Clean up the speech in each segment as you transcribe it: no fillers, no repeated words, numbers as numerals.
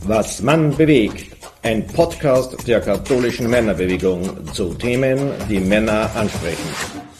Was Mann bewegt. Ein Podcast der katholischen Männerbewegung zu Themen, die Männer ansprechen.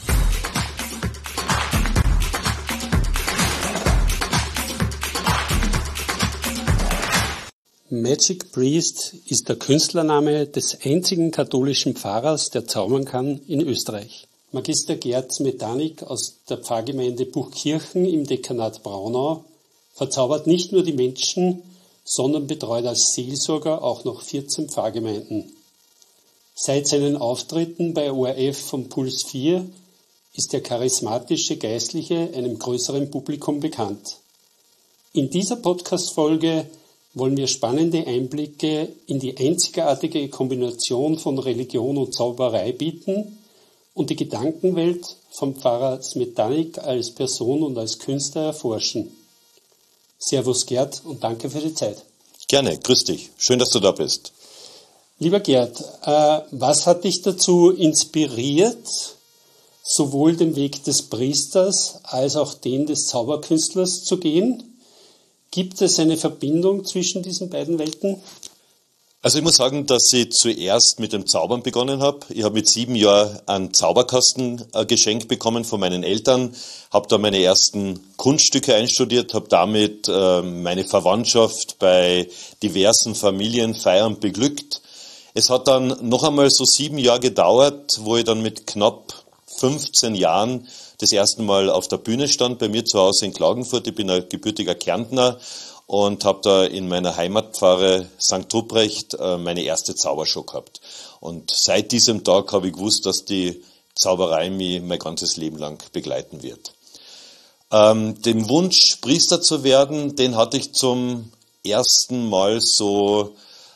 Magic Priest ist der Künstlername des einzigen katholischen Pfarrers, der zaubern kann in Österreich. Magister Gerd Smetanik aus der Pfarrgemeinde Buchkirchen im Dekanat Braunau verzaubert nicht nur die Menschen, sondern betreut als Seelsorger auch noch 14 Pfarrgemeinden. Seit seinen Auftritten bei ORF von Puls 4 ist der charismatische Geistliche einem größeren Publikum bekannt. In dieser Podcast-Folge wollen wir spannende Einblicke in die einzigartige Kombination von Religion und Zauberei bieten und die Gedankenwelt vom Pfarrer Smetanik als Person und als Künstler erforschen. Servus Gerd und danke für die Zeit. Gerne, grüß dich. Schön, dass du da bist. Lieber Gerd, was hat dich dazu inspiriert, sowohl den Weg des Priesters als auch den des Zauberkünstlers zu gehen? Gibt es eine Verbindung zwischen diesen beiden Welten? Also ich muss sagen, dass ich zuerst mit dem Zaubern begonnen habe. Ich habe mit 7 Jahren einen Zauberkasten geschenkt bekommen von meinen Eltern, habe da meine ersten Kunststücke einstudiert, habe damit meine Verwandtschaft bei diversen Familienfeiern beglückt. Es hat dann noch einmal so 7 Jahre gedauert, wo ich dann mit knapp 15 Jahren das erste Mal auf der Bühne stand, bei mir zu Hause in Klagenfurt. Ich bin ein gebürtiger Kärntner und habe da in meiner Heimatpfarre St. Ruprecht meine erste Zaubershow gehabt. Und seit diesem Tag habe ich gewusst, dass die Zauberei mich mein ganzes Leben lang begleiten wird. Den Wunsch, Priester zu werden, den hatte ich zum ersten Mal so,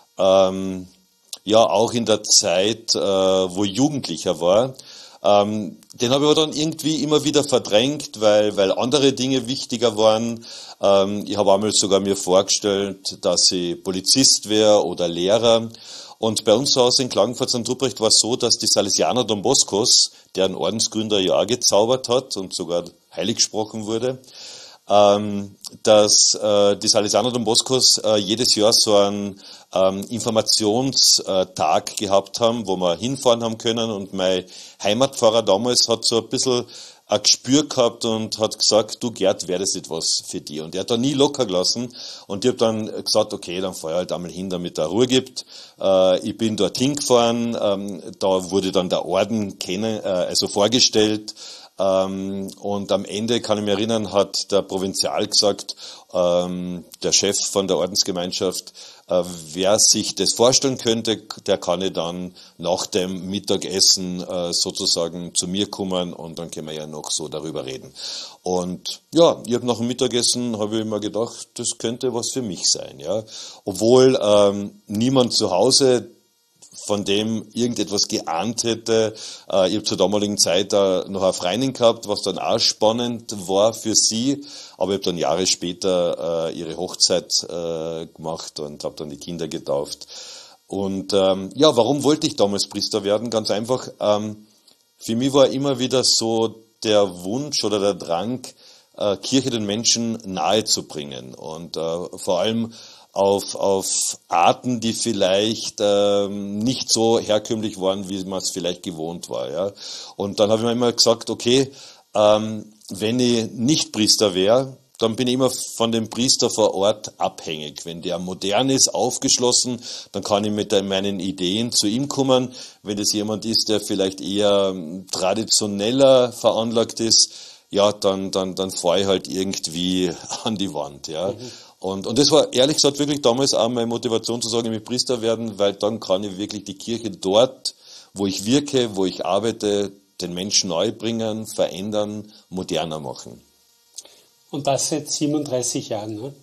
auch in der Zeit, wo ich Jugendlicher war. Den habe ich aber dann irgendwie immer wieder verdrängt, weil andere Dinge wichtiger waren. Ich habe einmal sogar mir vorgestellt, dass ich Polizist wäre oder Lehrer. Und bei uns zu Hause in Klagenfurt St. Ruprecht war es so, dass die Salesianer Don Boscos, deren Ordensgründer ja auch gezaubert hat und sogar heilig gesprochen wurde, dass die Salesianer Don Boscos jedes Jahr so einen Informationstag gehabt haben, wo wir hinfahren haben können, und mein Heimatpfarrer damals hat so ein bisschen ein Gespür gehabt und hat gesagt, du Gerd, wäre das etwas für dich? Und er hat da nie locker gelassen, und ich habe dann gesagt, okay, dann fahr ich halt einmal hin, damit er Ruhe gibt. Ich bin dorthin gefahren, da wurde dann der Orden vorgestellt. Und am Ende, kann ich mich erinnern, hat der Provinzial gesagt, der Chef von der Ordensgemeinschaft, wer sich das vorstellen könnte, der kann dann nach dem Mittagessen sozusagen zu mir kommen, und dann können wir ja noch so darüber reden. Und ja, ich habe nach dem Mittagessen, habe ich mir gedacht, das könnte was für mich sein, ja. Obwohl niemand zu Hause von dem irgendetwas geahnt hätte. Ich habe zur damaligen Zeit noch eine Freundin gehabt, was dann auch spannend war für sie. Aber ich habe dann Jahre später ihre Hochzeit gemacht und habe dann die Kinder getauft. Und warum wollte ich damals Priester werden? Ganz einfach, für mich war immer wieder so der Wunsch oder der Drang, Kirche den Menschen nahe zu bringen. Und vor allem auf Arten, die vielleicht nicht so herkömmlich waren, wie man es vielleicht gewohnt war. Ja. Und dann habe ich mir immer gesagt, okay, wenn ich nicht Priester wäre, dann bin ich immer von dem Priester vor Ort abhängig. Wenn der modern ist, aufgeschlossen, dann kann ich mit meinen Ideen zu ihm kommen. Wenn das jemand ist, der vielleicht eher traditioneller veranlagt ist, ja, dann fahre ich halt irgendwie an die Wand, ja. Und das war ehrlich gesagt wirklich damals auch meine Motivation zu sagen, ich will Priester werden, weil dann kann ich wirklich die Kirche dort, wo ich wirke, wo ich arbeite, den Menschen neu bringen, verändern, moderner machen. Und das seit 37 Jahren, ne?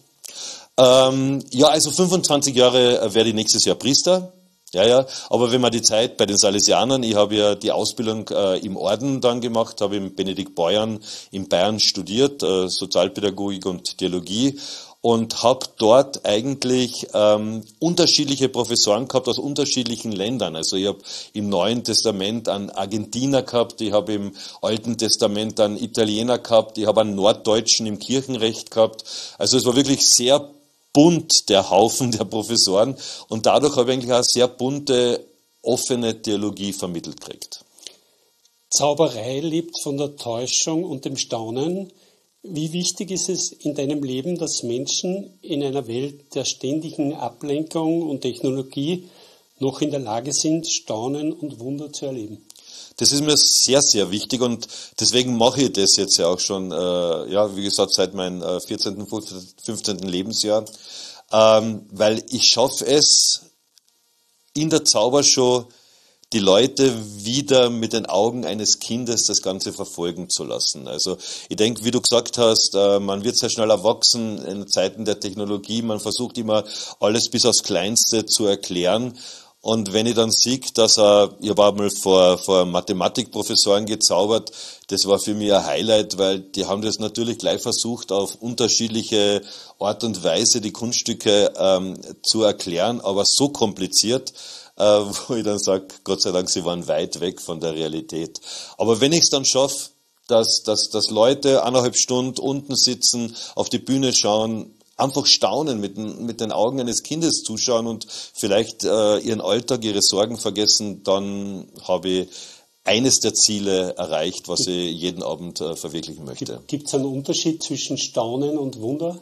Also 25 Jahre werde ich nächstes Jahr Priester. Ja, aber wenn man die Zeit bei den Salesianern, ich habe ja die Ausbildung im Orden dann gemacht, habe im Benedikt Beuern in Bayern studiert, Sozialpädagogik und Theologie, und habe dort eigentlich unterschiedliche Professoren gehabt aus unterschiedlichen Ländern. Also ich habe im Neuen Testament einen Argentiner gehabt, ich habe im Alten Testament einen Italiener gehabt, ich habe einen Norddeutschen im Kirchenrecht gehabt. Also es war wirklich sehr bunt, der Haufen der Professoren. Und dadurch habe ich eigentlich auch sehr bunte, offene Theologie vermittelt gekriegt. Zauberei lebt von der Täuschung und dem Staunen. Wie wichtig ist es in deinem Leben, dass Menschen in einer Welt der ständigen Ablenkung und Technologie noch in der Lage sind, Staunen und Wunder zu erleben? Das ist mir sehr, sehr wichtig und deswegen mache ich das jetzt ja auch schon, wie gesagt, seit meinem 14., 15. Lebensjahr, weil ich schaffe es in der Zaubershow, die Leute wieder mit den Augen eines Kindes das Ganze verfolgen zu lassen. Also ich denke, wie du gesagt hast, man wird sehr schnell erwachsen in Zeiten der Technologie, man versucht immer alles bis aufs Kleinste zu erklären. Und wenn ich dann sehe, dass ich habe einmal vor Mathematikprofessoren gezaubert, das war für mich ein Highlight, weil die haben das natürlich gleich versucht, auf unterschiedliche Art und Weise die Kunststücke zu erklären, aber so kompliziert, wo ich dann sage, Gott sei Dank, sie waren weit weg von der Realität. Aber wenn ich es dann schaffe, dass Leute 1,5 Stunden unten sitzen, auf die Bühne schauen, einfach staunen, mit den Augen eines Kindes zuschauen und vielleicht ihren Alltag, ihre Sorgen vergessen, dann habe ich eines der Ziele erreicht, was ich jeden Abend verwirklichen möchte. Gibt es einen Unterschied zwischen Staunen und Wunder?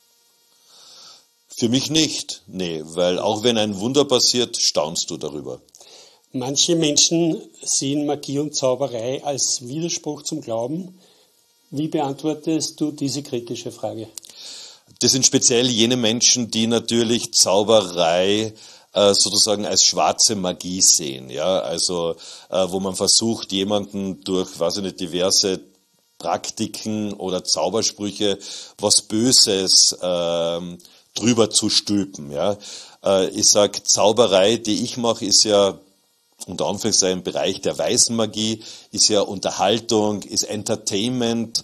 Für mich nicht, nee, weil auch wenn ein Wunder passiert, staunst du darüber. Manche Menschen sehen Magie und Zauberei als Widerspruch zum Glauben. Wie beantwortest du diese kritische Frage? Das sind speziell jene Menschen, die natürlich Zauberei sozusagen als schwarze Magie sehen, ja, also wo man versucht, jemanden durch, diverse Praktiken oder Zaubersprüche was Böses drüber zu stülpen, ja. Ich sag, Zauberei, die ich mache, ist ja unter Anführungszeichen im Bereich der weißen Magie, ist ja Unterhaltung, ist Entertainment.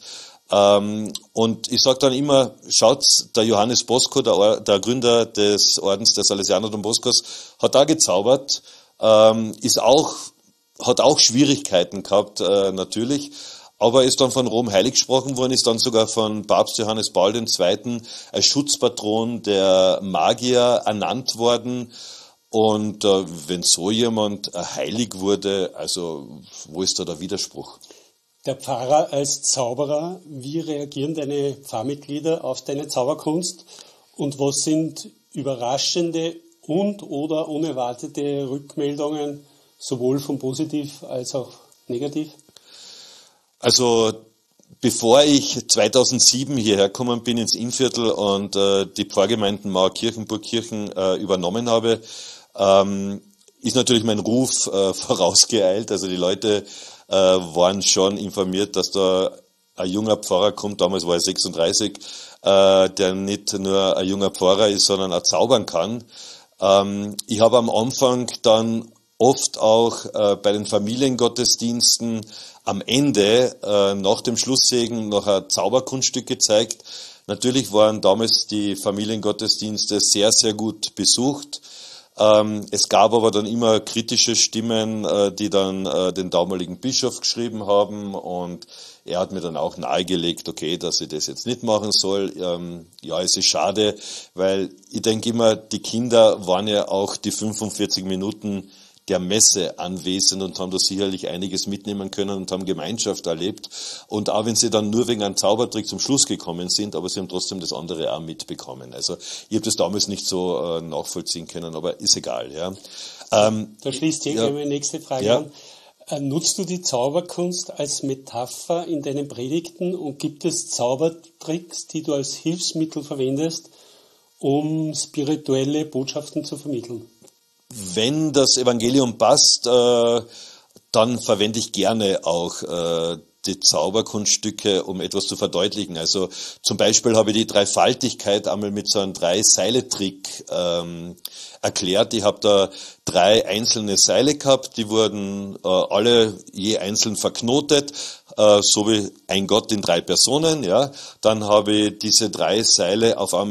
Und ich sage dann immer, schaut, der Johannes Bosco, der Gründer des Ordens der Salesianer Don Boscos, hat da gezaubert, hat auch Schwierigkeiten gehabt, natürlich, aber ist dann von Rom heilig gesprochen worden, ist dann sogar von Papst Johannes Paul II. Als Schutzpatron der Magier ernannt worden. Und wenn so jemand heilig wurde, also wo ist da der Widerspruch? Der Pfarrer als Zauberer, wie reagieren deine Pfarrmitglieder auf deine Zauberkunst und was sind überraschende und/oder unerwartete Rückmeldungen, sowohl von positiv als auch negativ? Also bevor ich 2007 hierher gekommen bin ins Innviertel und die Pfarrgemeinden Mauerkirchen, Burgkirchen übernommen habe, ist natürlich mein Ruf vorausgeeilt. Also die Leute waren schon informiert, dass da ein junger Pfarrer kommt, damals war er 36, der nicht nur ein junger Pfarrer ist, sondern auch zaubern kann. Ich habe am Anfang dann oft auch bei den Familiengottesdiensten am Ende, nach dem Schlusssegen, noch ein Zauberkunststück gezeigt. Natürlich waren damals die Familiengottesdienste sehr, sehr gut besucht. Es gab aber dann immer kritische Stimmen, die dann den damaligen Bischof geschrieben haben, und er hat mir dann auch nahegelegt, okay, dass ich das jetzt nicht machen soll. Ja, es ist schade, weil ich denke immer, die Kinder waren ja auch die 45 Minuten der Messe anwesend und haben da sicherlich einiges mitnehmen können und haben Gemeinschaft erlebt. Und auch wenn sie dann nur wegen einem Zaubertrick zum Schluss gekommen sind, aber sie haben trotzdem das andere auch mitbekommen. Also ich habe das damals nicht so nachvollziehen können, aber ist egal. Ja. Da schließt sich meine nächste Frage an. Nutzt du die Zauberkunst als Metapher in deinen Predigten und gibt es Zaubertricks, die du als Hilfsmittel verwendest, um spirituelle Botschaften zu vermitteln? Wenn das Evangelium passt, dann verwende ich gerne auch die Zauberkunststücke, um etwas zu verdeutlichen. Also zum Beispiel habe ich die Dreifaltigkeit einmal mit so einem 3-Seile-Trick erklärt. Ich habe da 3 einzelne Seile gehabt, die wurden alle je einzeln verknotet, so wie ein Gott in 3 Personen. Ja, dann habe ich diese 3 Seile auf einmal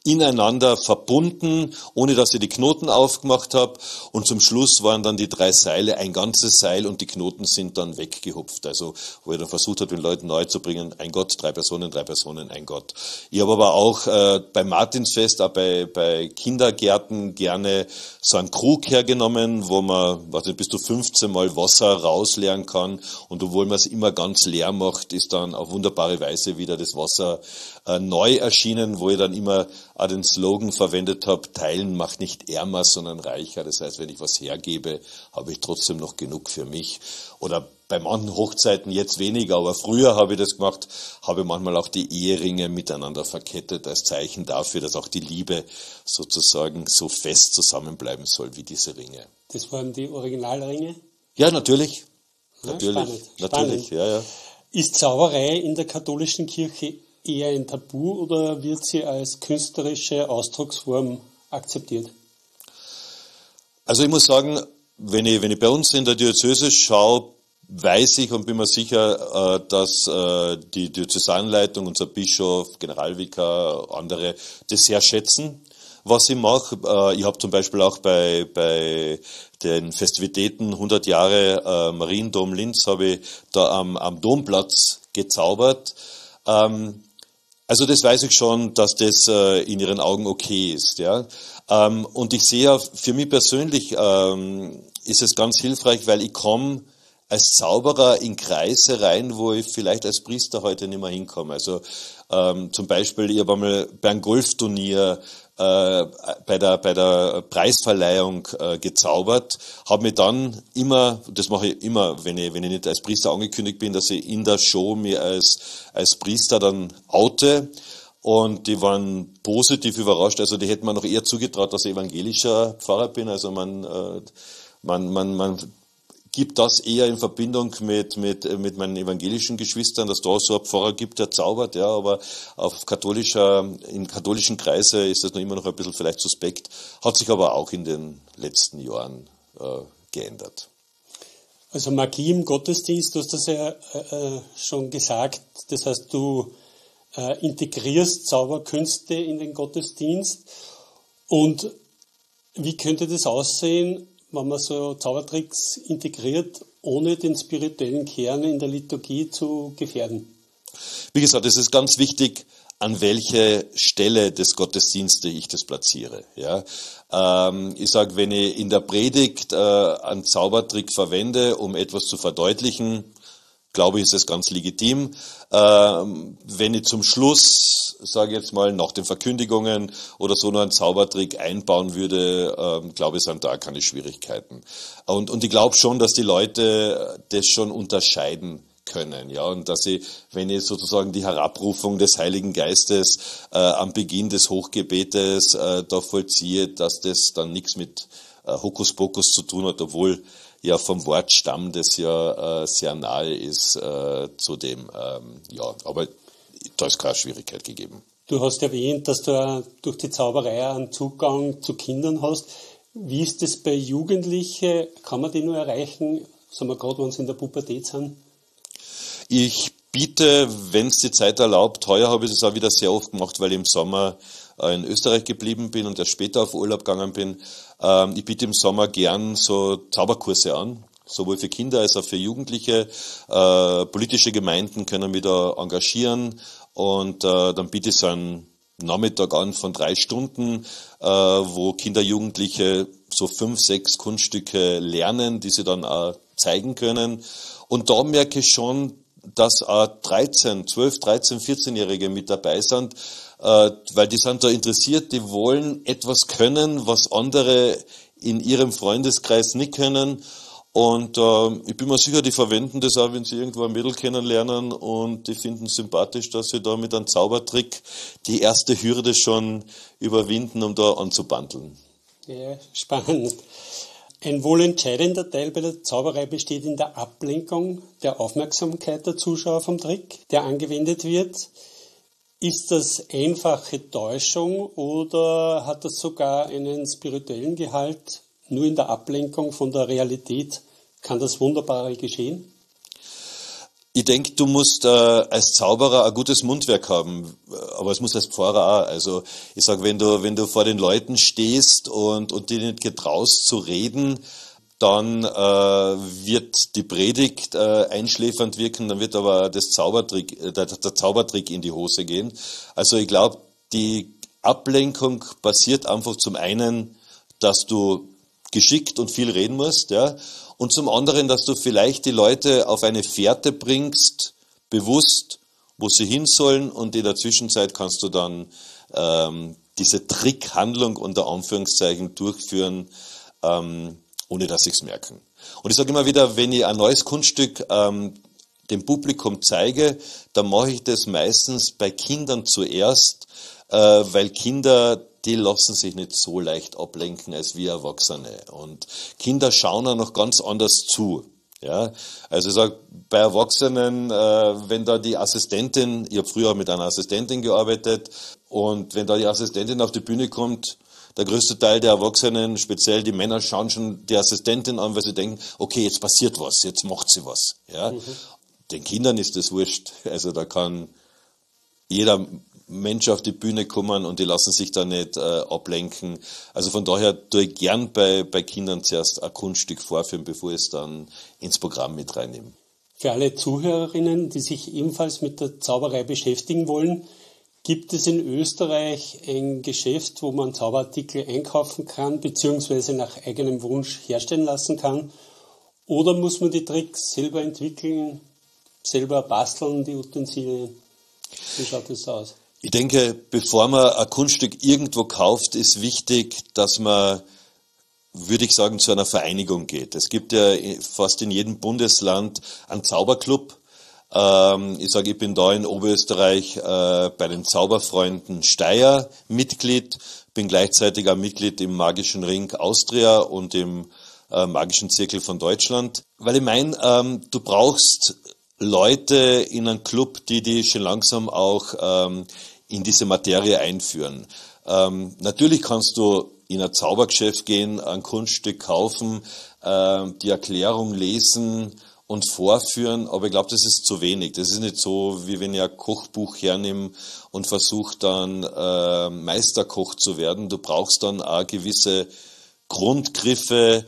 ineinander verbunden, ohne dass ich die Knoten aufgemacht habe. Und zum Schluss waren dann die 3 Seile ein ganzes Seil und die Knoten sind dann weggehupft. Also wo er dann versucht hat, den Leuten neu zu bringen, ein Gott, 3 Personen, ein Gott. Ich habe aber auch beim Martinsfest, auch bei Kindergärten gerne so einen Krug hergenommen, wo man, bis zu 15 Mal Wasser rausleeren kann. Und obwohl man es immer ganz leer macht, ist dann auf wunderbare Weise wieder das Wasser neu erschienen, wo ich dann immer auch den Slogan verwendet habe, teilen macht nicht ärmer, sondern reicher. Das heißt, wenn ich was hergebe, habe ich trotzdem noch genug für mich. Oder bei manchen Hochzeiten jetzt weniger, aber früher habe ich das gemacht, habe manchmal auch die Eheringe miteinander verkettet als Zeichen dafür, dass auch die Liebe sozusagen so fest zusammenbleiben soll wie diese Ringe. Das waren die Originalringe? Ja, natürlich. Ja, natürlich. Spannend. Ja. Ist Zauberei in der katholischen Kirche eher ein Tabu oder wird sie als künstlerische Ausdrucksform akzeptiert? Also ich muss sagen, wenn ich bei uns in der Diözese schaue, weiß ich und bin mir sicher, dass die Diözesanleitung, unser Bischof, Generalvikar, andere das sehr schätzen, was ich mache. Ich habe zum Beispiel auch bei den Festivitäten 100 Jahre Mariendom Linz habe ich da am Domplatz gezaubert. Also das weiß ich schon, dass das in ihren Augen okay ist, ja. Und ich sehe ja, für mich persönlich ist es ganz hilfreich, weil ich komme als Zauberer in Kreise rein, wo ich vielleicht als Priester heute nicht mehr hinkomme. Also zum Beispiel, ich habe einmal bei einem Golfturnier bei der Preisverleihung gezaubert, habe mich dann immer, das mache ich immer, wenn ich nicht als Priester angekündigt bin, dass ich in der Show mir als Priester dann oute. Und die waren positiv überrascht. Also die hätten mir noch eher zugetraut, dass ich evangelischer Pfarrer bin. Also man gibt das eher in Verbindung mit meinen evangelischen Geschwistern, dass da so ein Pfarrer gibt, der zaubert, ja, aber in katholischen Kreise ist das noch immer noch ein bisschen vielleicht suspekt, hat sich aber auch in den letzten Jahren geändert. Also Magie im Gottesdienst, du hast das ja schon gesagt, das heißt, du integrierst Zauberkünste in den Gottesdienst. Und wie könnte das aussehen, wenn man so Zaubertricks integriert, ohne den spirituellen Kern in der Liturgie zu gefährden? Wie gesagt, es ist ganz wichtig, an welche Stelle des Gottesdienstes ich das platziere. Ja, ich sage, wenn ich in der Predigt einen Zaubertrick verwende, um etwas zu verdeutlichen, glaube ich, ist es ganz legitim. Wenn ich zum Schluss, sage ich jetzt mal, nach den Verkündigungen oder so noch einen Zaubertrick einbauen würde, glaube ich, sind da keine Schwierigkeiten. Und ich glaube schon, dass die Leute das schon unterscheiden können, ja, und dass ich, wenn ich sozusagen die Herabrufung des Heiligen Geistes am Beginn des Hochgebetes da vollziehe, dass das dann nichts mit Hokuspokus zu tun hat, obwohl ja vom Wortstamm das ja sehr nahe ist zu dem, ja, aber da ist keine Schwierigkeit gegeben. Du hast erwähnt, dass du durch die Zauberei einen Zugang zu Kindern hast. Wie ist das bei Jugendlichen? Kann man die nur erreichen, sagen wir gerade, wenn sie in der Pubertät sind? Ich biete, wenn es die Zeit erlaubt, heuer habe ich das auch wieder sehr oft gemacht, weil ich im Sommer in Österreich geblieben bin und erst später auf Urlaub gegangen bin. Ich biete im Sommer gern so Zauberkurse an, sowohl für Kinder als auch für Jugendliche. Politische Gemeinden können mich da engagieren und dann biete ich so einen Nachmittag an von 3 Stunden, wo Kinder, Jugendliche so 5, 6 Kunststücke lernen, die sie dann auch zeigen können. Und da merke ich schon, dass auch 12, 13, 14-Jährige mit dabei sind, weil die sind da interessiert, die wollen etwas können, was andere in ihrem Freundeskreis nicht können. Und ich bin mir sicher, die verwenden das auch, wenn sie irgendwo ein Mädel kennenlernen und die finden sympathisch, dass sie da mit einem Zaubertrick die erste Hürde schon überwinden, um da anzubandeln. Ja, spannend. Ein wohl entscheidender Teil bei der Zauberei besteht in der Ablenkung der Aufmerksamkeit der Zuschauer vom Trick, der angewendet wird. Ist das einfache Täuschung oder hat das sogar einen spirituellen Gehalt? Nur in der Ablenkung von der Realität kann das Wunderbare geschehen? Ich denke, du musst als Zauberer ein gutes Mundwerk haben, aber es muss als Pfarrer auch. Also ich sag, wenn du vor den Leuten stehst und dich nicht getraust zu reden, dann wird die Predigt einschläfernd wirken, dann wird aber der Zaubertrick in die Hose gehen. Also ich glaube, die Ablenkung passiert einfach zum einen, dass du geschickt und viel reden musst, ja, und zum anderen, dass du vielleicht die Leute auf eine Fährte bringst, bewusst, wo sie hin sollen, und in der Zwischenzeit kannst du dann diese Trickhandlung unter Anführungszeichen durchführen, ohne dass sie es merken. Und ich sage immer wieder, wenn ich ein neues Kunststück dem Publikum zeige, dann mache ich das meistens bei Kindern zuerst, weil Kinder, die lassen sich nicht so leicht ablenken als wir Erwachsene. Und Kinder schauen auch noch ganz anders zu. Ja, also ich sage, bei Erwachsenen, wenn da die Assistentin, ich habe früher mit einer Assistentin gearbeitet, und wenn da die Assistentin auf die Bühne kommt, der größte Teil der Erwachsenen, speziell die Männer, schauen schon die Assistentin an, weil sie denken, okay, jetzt passiert was, jetzt macht sie was. Ja, Den Kindern ist das wurscht. Also da kann jeder Mensch auf die Bühne kommen und die lassen sich da nicht ablenken. Also von daher tue ich gern bei Kindern zuerst ein Kunststück vorführen, bevor ich es dann ins Programm mit reinnehme. Für alle Zuhörerinnen, die sich ebenfalls mit der Zauberei beschäftigen wollen, gibt es in Österreich ein Geschäft, wo man Zauberartikel einkaufen kann, beziehungsweise nach eigenem Wunsch herstellen lassen kann? Oder muss man die Tricks selber entwickeln, selber basteln, die Utensilien? Wie schaut das aus? Ich denke, bevor man ein Kunststück irgendwo kauft, ist wichtig, dass man, würde ich sagen, zu einer Vereinigung geht. Es gibt ja fast in jedem Bundesland einen Zauberclub. Ich sage, ich bin da in Oberösterreich bei den Zauberfreunden Steyr Mitglied, bin gleichzeitig auch Mitglied im Magischen Ring Austria und im Magischen Zirkel von Deutschland. Weil ich meine, du brauchst Leute in einem Club, die schon langsam auch in diese Materie einführen. Natürlich kannst du in ein Zaubergeschäft gehen, ein Kunststück kaufen, die Erklärung lesen und vorführen, aber ich glaube, das ist zu wenig. Das ist nicht so, wie wenn ich ein Kochbuch hernehme und versuche dann Meisterkoch zu werden. Du brauchst dann auch gewisse Grundgriffe,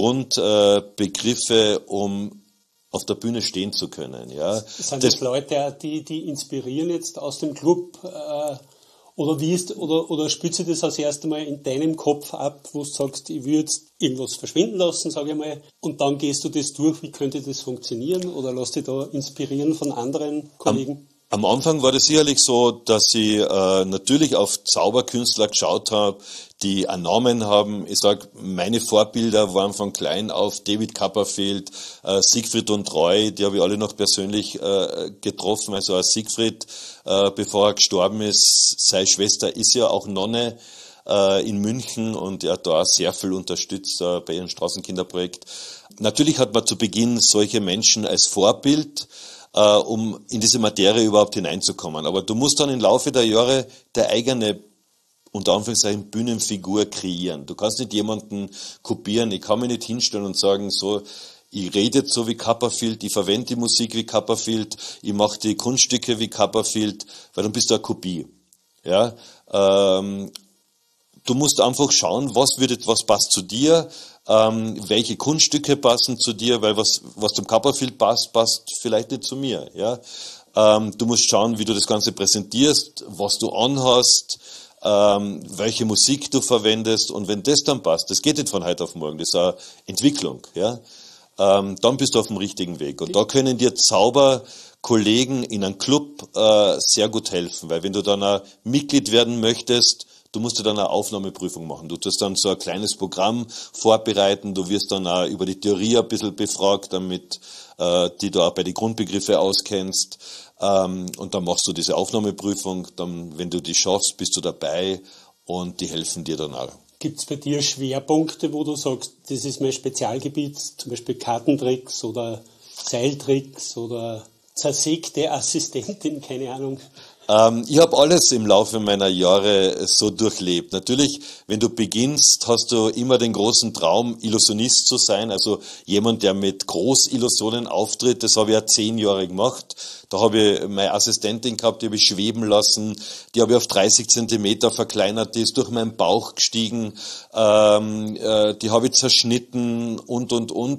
Grundbegriffe, um auf der Bühne stehen zu können. Ja. Sind das Leute, die inspirieren jetzt aus dem Club, oder spielt sich das als erstes Mal in deinem Kopf ab, wo du sagst, ich würde jetzt irgendwas verschwinden lassen, sage ich mal, und dann gehst du das durch, wie könnte das funktionieren, oder lass dich da inspirieren von anderen Kollegen? Am Anfang war das sicherlich so, dass ich natürlich auf Zauberkünstler geschaut habe, die einen Namen haben. Ich sag, meine Vorbilder waren von klein auf David Copperfield, Siegfried und Roy, die habe ich alle noch persönlich getroffen. Also als Siegfried, bevor er gestorben ist, seine Schwester ist ja auch Nonne in München, und er hat da sehr viel unterstützt bei ihrem Straßenkinderprojekt. Natürlich hat man zu Beginn solche Menschen als Vorbild, um in diese Materie überhaupt hineinzukommen. Aber du musst dann im Laufe der Jahre der eigene, unter Anführungszeichen, Bühnenfigur kreieren. Du kannst nicht jemanden kopieren. Ich kann mich nicht hinstellen und sagen, so, ich rede jetzt so wie Copperfield, ich verwende die Musik wie Copperfield, ich mache die Kunststücke wie Copperfield, weil dann bist du eine Kopie. Ja, du musst einfach schauen, was passt zu dir, welche Kunststücke passen zu dir, weil was zum Copperfield passt vielleicht nicht zu mir. Ja, du musst schauen, wie du das Ganze präsentierst, was du anhast, welche Musik du verwendest, und wenn das dann passt, das geht nicht von heute auf morgen, das ist eine Entwicklung, ja, dann bist du auf dem richtigen Weg. Und da können dir Zauberkollegen in einem Club sehr gut helfen, weil wenn du dann ein Mitglied werden möchtest, du musst dir dann eine Aufnahmeprüfung machen. Du tust dann so ein kleines Programm vorbereiten, du wirst dann auch über die Theorie ein bisschen befragt, damit die du auch bei den Grundbegriffe auskennst. Und dann machst du diese Aufnahmeprüfung, dann, wenn du die schaffst, bist du dabei, und die helfen dir dann auch. Gibt es bei dir Schwerpunkte, wo du sagst, das ist mein Spezialgebiet, zum Beispiel Kartentricks oder Seiltricks oder zersägte Assistentin, keine Ahnung? Ich habe alles im Laufe meiner Jahre so durchlebt. Natürlich, wenn du beginnst, hast du immer den großen Traum, Illusionist zu sein, also jemand, der mit Großillusionen auftritt. Das habe ich ja 10 Jahre gemacht. Da habe ich meine Assistentin gehabt, die habe ich schweben lassen, die habe ich auf 30 Zentimeter verkleinert, die ist durch meinen Bauch gestiegen, die habe ich zerschnitten und.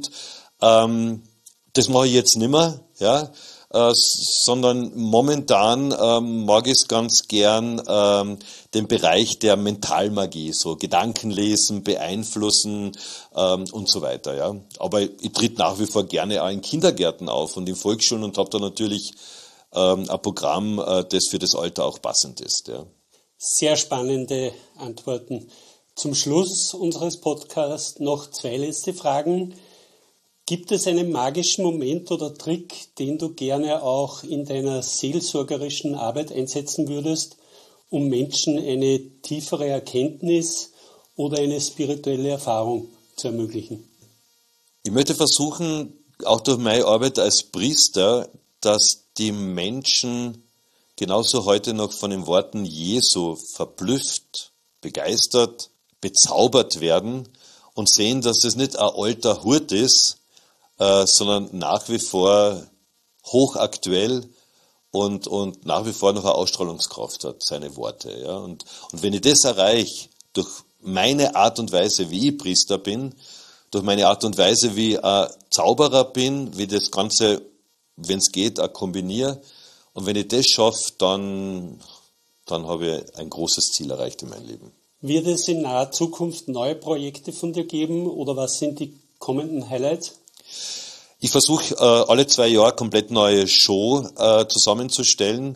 Das mache ich jetzt nimmer, ja. Sondern momentan mag ich es ganz gern, den Bereich der Mentalmagie, so Gedanken lesen, beeinflussen und so weiter. Ja. Aber ich tritt nach wie vor gerne auch in Kindergärten auf und in Volksschulen und habe da natürlich ein Programm, das für das Alter auch passend ist. Ja. Sehr spannende Antworten. Zum Schluss unseres Podcasts noch 2 letzte Fragen. Gibt es einen magischen Moment oder Trick, den du gerne auch in deiner seelsorgerischen Arbeit einsetzen würdest, um Menschen eine tiefere Erkenntnis oder eine spirituelle Erfahrung zu ermöglichen? Ich möchte versuchen, auch durch meine Arbeit als Priester, dass die Menschen genauso heute noch von den Worten Jesu verblüfft, begeistert, bezaubert werden und sehen, dass es nicht ein alter Hut ist, sondern nach wie vor hochaktuell und nach wie vor noch eine Ausstrahlungskraft hat, seine Worte. Ja. Und wenn ich das erreiche, durch meine Art und Weise, wie ich Priester bin, durch meine Art und Weise, wie ich ein Zauberer bin, wie das Ganze, wenn es geht, auch kombiniere, und wenn ich das schaffe, dann habe ich ein großes Ziel erreicht in meinem Leben. Wird es in naher Zukunft neue Projekte von dir geben oder was sind die kommenden Highlights? Ich versuche alle 2 Jahre komplett neue Show zusammenzustellen.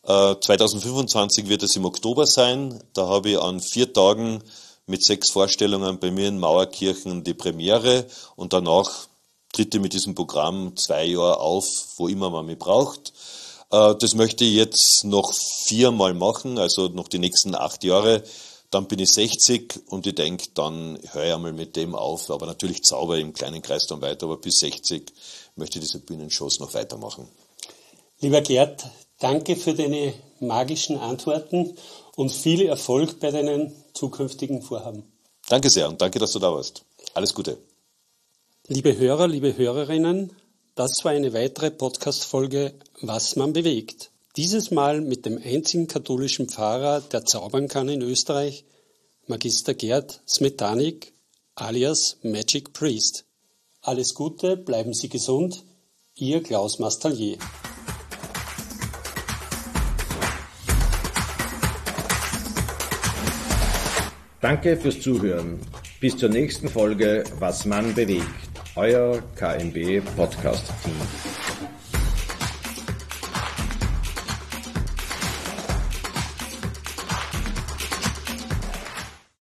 2025 wird es im Oktober sein. Da habe ich an 4 Tagen mit 6 Vorstellungen bei mir in Mauerkirchen die Premiere und danach tritt ich mit diesem Programm 2 Jahre auf, wo immer man mich braucht. Das möchte ich jetzt noch 4 Mal machen, also noch die nächsten 8 Jahre. Dann bin ich 60 und ich denke, dann höre ich einmal mit dem auf. Aber natürlich zauber ich im kleinen Kreis dann weiter, aber bis 60 möchte ich diese Bühnenshows noch weitermachen. Lieber Gerd, danke für deine magischen Antworten und viel Erfolg bei deinen zukünftigen Vorhaben. Danke sehr und danke, dass du da warst. Alles Gute. Liebe Hörer, liebe Hörerinnen, das war eine weitere Podcast-Folge Was man bewegt. Dieses Mal mit dem einzigen katholischen Pfarrer, der zaubern kann in Österreich, Magister Gerd Smetanik alias Magic Priest. Alles Gute, bleiben Sie gesund, Ihr Klaus Mastallier. Danke fürs Zuhören. Bis zur nächsten Folge Was man bewegt. Euer KMB Podcast Team.